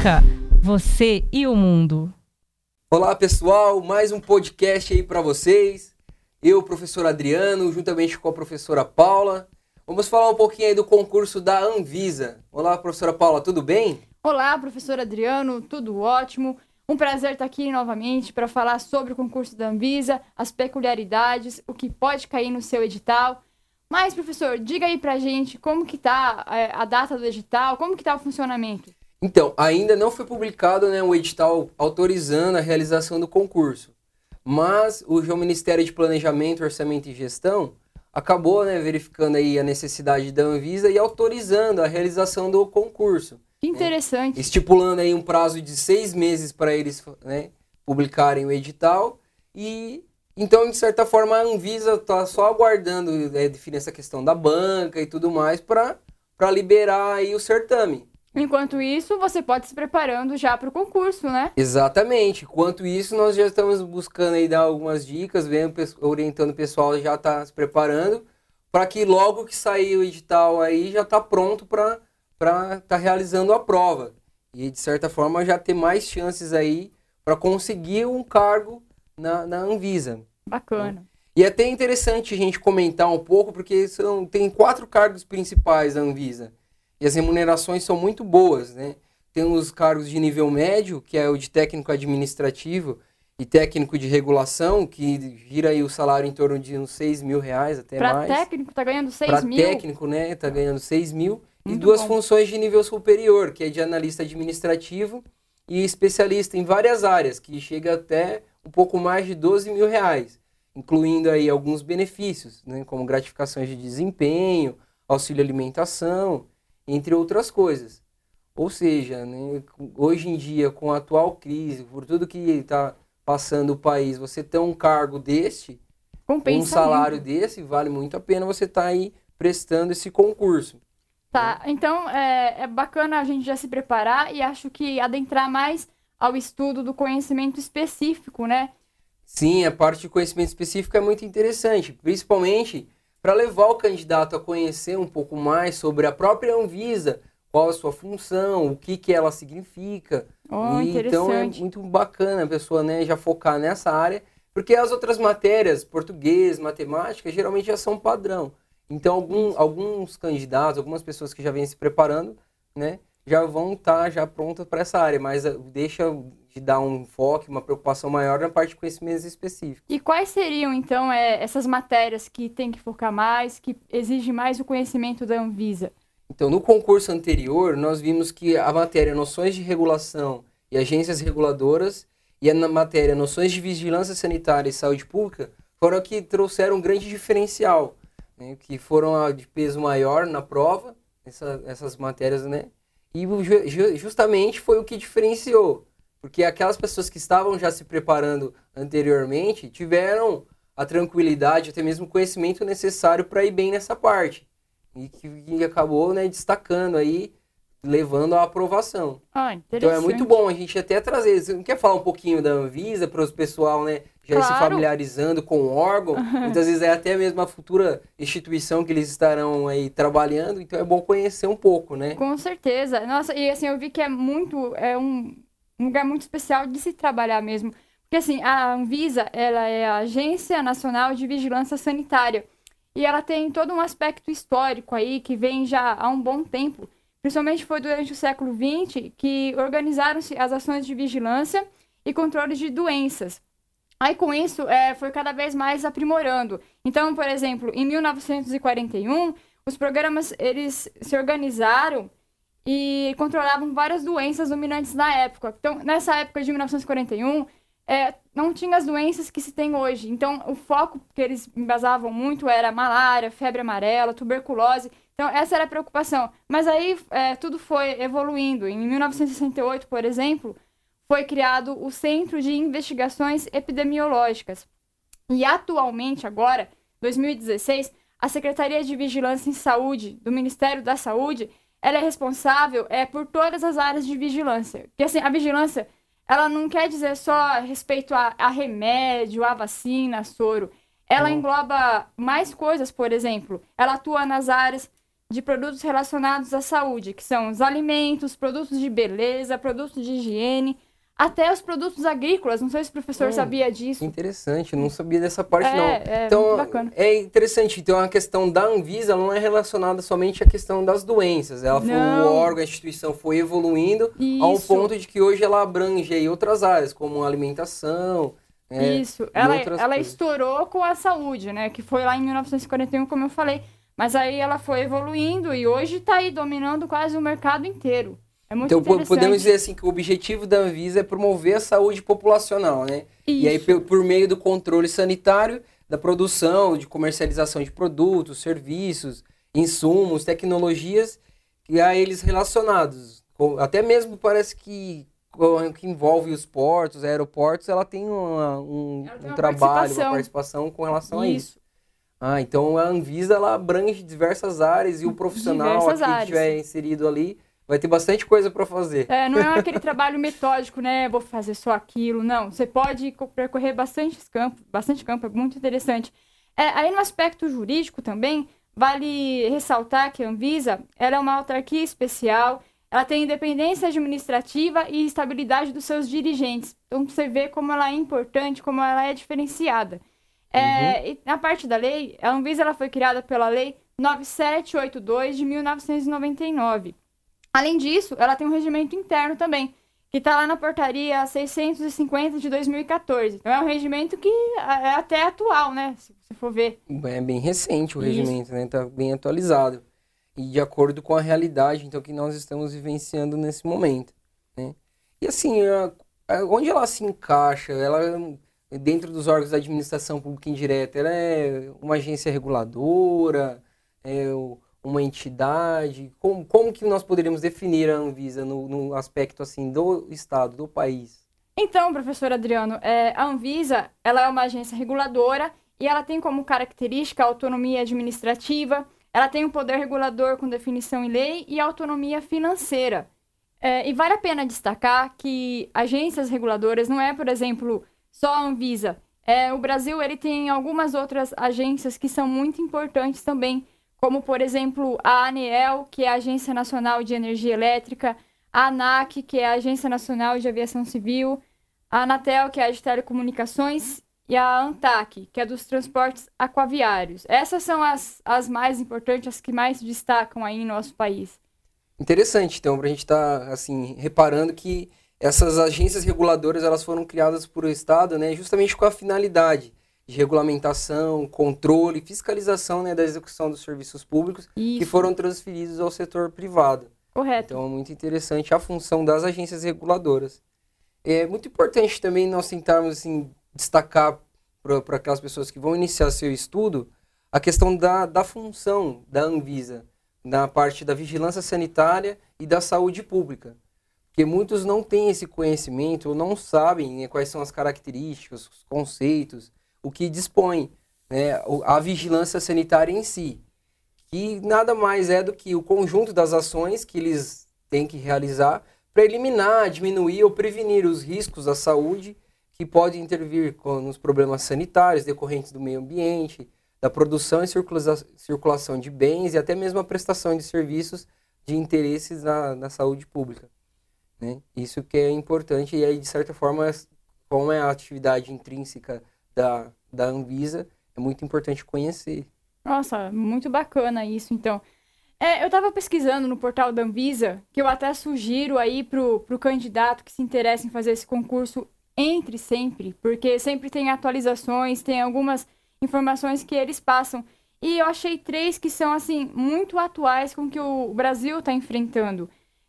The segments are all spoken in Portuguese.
Pública, você e o mundo. Olá pessoal, mais um podcast aí para vocês. Eu, professor Adriano, juntamente com a professora Paula, vamos falar um pouquinho aí do concurso da Anvisa. Olá, professora Paula, tudo bem? Olá, professor Adriano, tudo ótimo. Um prazer estar aqui novamente para falar sobre o concurso da Anvisa, as peculiaridades, o que pode cair no seu edital. Mas, professor, diga aí pra gente como que tá a data do edital, como que tá o funcionamento? Então, ainda não foi publicado, o edital autorizando a realização do concurso. Mas o Ministério de Planejamento, Orçamento e Gestão acabou, verificando aí a necessidade da Anvisa e autorizando a realização do concurso. Que interessante. Estipulando aí um prazo de 6 meses para eles publicarem o edital. E então, de certa forma, a Anvisa está só aguardando definir essa questão da banca e tudo mais para liberar aí o certame. Enquanto isso, você pode se preparando já para o concurso, né? Exatamente. Enquanto isso, nós já estamos buscando aí dar algumas dicas, orientando o pessoal já está se preparando, para que logo que sair o edital aí já está pronto para estar realizando a prova. E, de certa forma, já ter mais chances aí para conseguir um cargo na Anvisa. Bacana. E é até interessante a gente comentar um pouco, porque tem 4 cargos principais da Anvisa. E as remunerações são muito boas, né? Tem os cargos de nível médio, que é o de técnico administrativo e técnico de regulação, que gira aí o salário em torno de uns R$6.000 até mais. Para técnico, tá ganhando 6 Para mil? técnico, tá ganhando 6 mil. Muito e 2 bom. funções de nível superior, que é de analista administrativo e especialista em várias áreas, que chega até um pouco mais de R$12.000, incluindo aí alguns benefícios, como gratificações de desempenho, auxílio alimentação, entre outras coisas. Ou seja, hoje em dia, com a atual crise, por tudo que está passando o país, você ter um cargo deste, Compensa um salário muito. desse, vale muito a pena você estar aí prestando esse concurso. Tá, então é bacana a gente já se preparar e acho que adentrar mais ao estudo do conhecimento específico, né? Sim, a parte de conhecimento específico é muito interessante, principalmente para levar o candidato a conhecer um pouco mais sobre a própria Anvisa, qual a sua função, o que ela significa. Então é Interessante. muito bacana a pessoa já focar nessa área, porque as outras matérias, português, matemática, geralmente já são padrão. Então alguns candidatos, algumas pessoas que já vêm se preparando, já vão estar já prontas para essa área, mas deixa de dar um enfoque, uma preocupação maior na parte de conhecimentos específicos. E quais seriam, então, essas matérias que tem que focar mais, que exige mais o conhecimento da Anvisa? Então, no concurso anterior, nós vimos que a matéria Noções de Regulação e Agências Reguladoras e na matéria Noções de Vigilância Sanitária e Saúde Pública foram que trouxeram um grande diferencial, que foram de peso maior na prova, essas matérias, e justamente foi o que diferenciou. Porque aquelas pessoas que estavam já se preparando anteriormente tiveram a tranquilidade, até mesmo o conhecimento necessário para ir bem nessa parte. E que acabou destacando aí, levando à aprovação. Interessante. Então é muito bom a gente até trazer. Você não quer falar um pouquinho da Anvisa para o pessoal já ir se familiarizando com o órgão? Muitas vezes é até mesmo a futura instituição que eles estarão aí trabalhando. Então é bom conhecer um pouco, né? Com certeza. Nossa, e assim, eu vi que é um lugar muito especial de se trabalhar mesmo. Porque assim, a Anvisa, ela é a Agência Nacional de Vigilância Sanitária. E ela tem todo um aspecto histórico aí, que vem já há um bom tempo. Principalmente foi durante o século XX que organizaram-se as ações de vigilância e controle de doenças. Aí com isso, foi cada vez mais aprimorando. Então, por exemplo, em 1941, os programas eles se organizaram e controlavam várias doenças dominantes na época. Então, nessa época de 1941, não tinha as doenças que se tem hoje. Então, o foco que eles embasavam muito era malária, febre amarela, tuberculose. Então, essa era a preocupação. Mas aí, tudo foi evoluindo. Em 1968, por exemplo, foi criado o Centro de Investigações Epidemiológicas. E atualmente, agora, 2016, a Secretaria de Vigilância em Saúde do Ministério da Saúde, ela é responsável por todas as áreas de vigilância. Porque assim, a vigilância, ela não quer dizer só respeito a remédio, a vacina, a soro. Ela engloba mais coisas, por exemplo. Ela atua nas áreas de produtos relacionados à saúde, que são os alimentos, produtos de beleza, produtos de higiene, até os produtos agrícolas. Não sei se o professor sabia disso. Interessante, eu não sabia dessa parte não. Então, muito bacana. É interessante, então a questão da Anvisa não é relacionada somente à questão das doenças. Ela foi o órgão, a instituição foi evoluindo a um ponto de que hoje ela abrange aí outras áreas, como alimentação. Isso, ela estourou com a saúde, né? Que foi lá em 1941, como eu falei. Mas aí ela foi evoluindo e hoje está aí dominando quase o mercado inteiro. É muito interessante. Então podemos dizer assim que o objetivo da Anvisa é promover a saúde populacional, né? Isso. E aí por meio do controle sanitário, da produção, de comercialização de produtos, serviços, insumos, tecnologias, e a eles relacionados. Até mesmo parece que envolve os portos, aeroportos, ela tem um trabalho, uma participação com relação a isso. Então a Anvisa ela abrange diversas áreas e o profissional que estiver inserido ali vai ter bastante coisa para fazer. Não é aquele trabalho metódico, né? Vou fazer só aquilo. Não, você pode percorrer bastante campo, é muito interessante. Aí no aspecto jurídico também, vale ressaltar que a Anvisa ela é uma autarquia especial, ela tem independência administrativa e estabilidade dos seus dirigentes. Então você vê como ela é importante, como ela é diferenciada. E na parte da lei, a Anvisa ela foi criada pela Lei 9782 de 1999. Além disso, ela tem um regimento interno também, que está lá na portaria 650 de 2014. Então é um regimento que é até atual, né? Se você for ver. É bem recente o regimento, né? Está bem atualizado. E de acordo com a realidade então, que nós estamos vivenciando nesse momento. Né? E assim, onde ela se encaixa? Ela dentro dos órgãos da administração pública indireta, ela é uma agência reguladora, uma entidade? Como que nós poderíamos definir a Anvisa no aspecto assim do Estado, do país? Então, professor Adriano, a Anvisa ela é uma agência reguladora e ela tem como característica a autonomia administrativa, ela tem um poder regulador com definição em lei e autonomia financeira. E vale a pena destacar que agências reguladoras não é, por exemplo, só a Anvisa. O Brasil ele tem algumas outras agências que são muito importantes também, como, por exemplo, a ANEEL, que é a Agência Nacional de Energia Elétrica, a ANAC, que é a Agência Nacional de Aviação Civil, a Anatel, que é a de Telecomunicações, e a ANTAC, que é dos transportes aquaviários. Essas são as mais importantes, as que mais se destacam aí no nosso país. Interessante, então, para a gente estar assim, reparando que essas agências reguladoras elas foram criadas por o Estado, né, justamente com a finalidade de regulamentação, controle, fiscalização, né, da execução dos serviços públicos que foram transferidos ao setor privado. Correto. Então é muito interessante a função das agências reguladoras. É muito importante também nós tentarmos assim, destacar para aquelas pessoas que vão iniciar seu estudo a questão da função da Anvisa na parte da vigilância sanitária e da saúde pública. Porque muitos não têm esse conhecimento ou não sabem, né, quais são as características, os conceitos, o que dispõe, né, a vigilância sanitária em si. Que nada mais é do que o conjunto das ações que eles têm que realizar para eliminar, diminuir ou prevenir os riscos à saúde que podem intervir nos problemas sanitários decorrentes do meio ambiente, da produção e circulação de bens e até mesmo a prestação de serviços de interesses na saúde pública. Né? Isso que é importante e aí, de certa forma, como é a atividade intrínseca da Anvisa, é muito importante conhecer. Nossa, muito bacana isso, então. Eu estava pesquisando no portal da Anvisa, que eu até sugiro aí pro candidato que se interessa em fazer esse concurso, entre sempre, porque sempre tem atualizações, tem algumas informações que eles passam. E eu achei 3 que são, assim, muito atuais com o que o Brasil está enfrentando.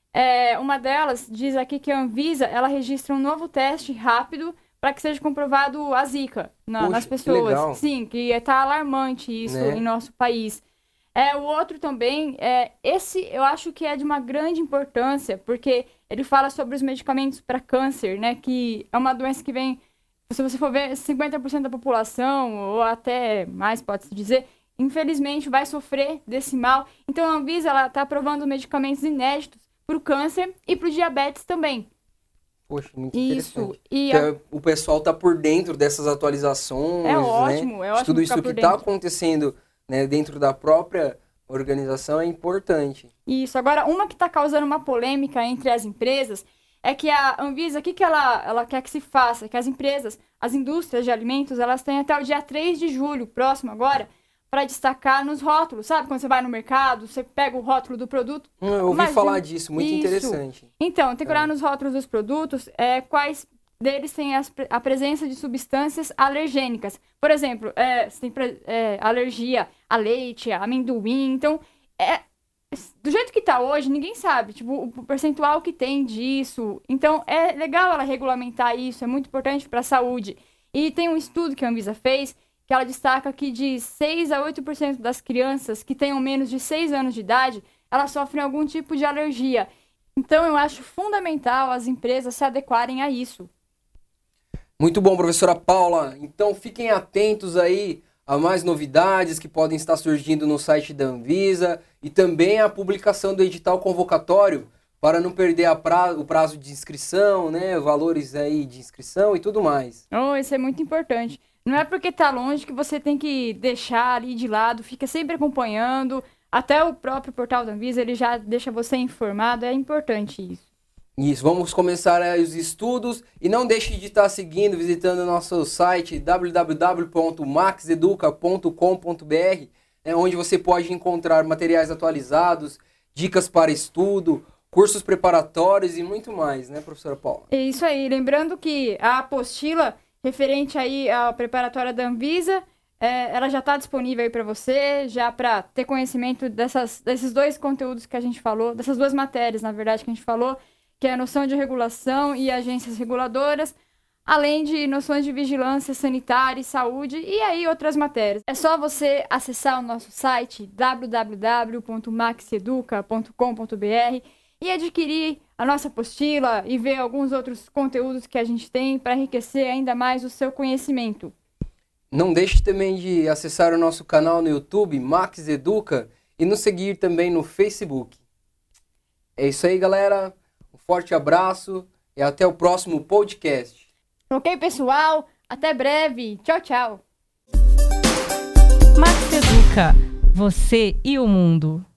Uma delas diz aqui que a Anvisa, ela registra um novo teste rápido para que seja comprovado a Zika nas pessoas. Que legal. Sim, que está alarmante isso, né, em nosso país. O outro também, esse eu acho que é de uma grande importância, porque ele fala sobre os medicamentos para câncer, né, que é uma doença que vem, se você for ver, 50% da população, ou até mais, pode-se dizer, infelizmente vai sofrer desse mal. Então a Anvisa está aprovando medicamentos inéditos para o câncer e para o diabetes também. Poxa, muito interessante. E o pessoal está por dentro dessas atualizações, é ótimo, né? é ótimo tudo isso que está acontecendo, né, dentro da própria Organização é importante. Isso. Agora, uma que está causando uma polêmica entre as empresas é que a Anvisa, o que ela quer que se faça? Que as empresas, as indústrias de alimentos, elas têm até o dia 3 de julho, próximo agora, para destacar nos rótulos. Sabe quando você vai no mercado, você pega o rótulo do produto? Eu ouvi falar disso, muito interessante. Então, tem que olhar nos rótulos dos produtos quais deles têm a presença de substâncias alergênicas. Por exemplo, você tem alergia a leite, a amendoim. Então, do jeito que tá hoje, ninguém sabe, tipo, o percentual que tem disso. Então, é legal ela regulamentar isso, é muito importante para a saúde. E tem um estudo que a Anvisa fez, que ela destaca que de 6 a 8% das crianças que tenham menos de 6 anos de idade, elas sofrem algum tipo de alergia. Então, eu acho fundamental as empresas se adequarem a isso. Muito bom, professora Paula. Então, fiquem atentos aí a mais novidades que podem estar surgindo no site da Anvisa e também a publicação do edital convocatório para não perder o prazo de inscrição, né, valores aí de inscrição e tudo mais. Isso é muito importante. Não é porque tá longe que você tem que deixar ali de lado, fica sempre acompanhando. Até o próprio portal da Anvisa, ele já deixa você informado, é importante isso. Isso, vamos começar os estudos e não deixe de estar seguindo, visitando o nosso site www.maxeduca.com.br, onde você pode encontrar materiais atualizados, dicas para estudo, cursos preparatórios e muito mais, né, professora Paula? É isso aí, lembrando que a apostila referente aí à preparatória da Anvisa, ela já está disponível aí para você, já para ter conhecimento desses dois conteúdos que a gente falou, dessas duas matérias, na verdade, que a gente falou, que é a noção de regulação e agências reguladoras, além de noções de vigilância sanitária e saúde, e aí outras matérias. É só você acessar o nosso site www.maxeduca.com.br e adquirir a nossa apostila e ver alguns outros conteúdos que a gente tem para enriquecer ainda mais o seu conhecimento. Não deixe também de acessar o nosso canal no YouTube, Max Educa, e nos seguir também no Facebook. É isso aí, galera. Um forte abraço e até o próximo podcast. Ok, pessoal? Até breve. Tchau, tchau. Max Educa, você e o mundo.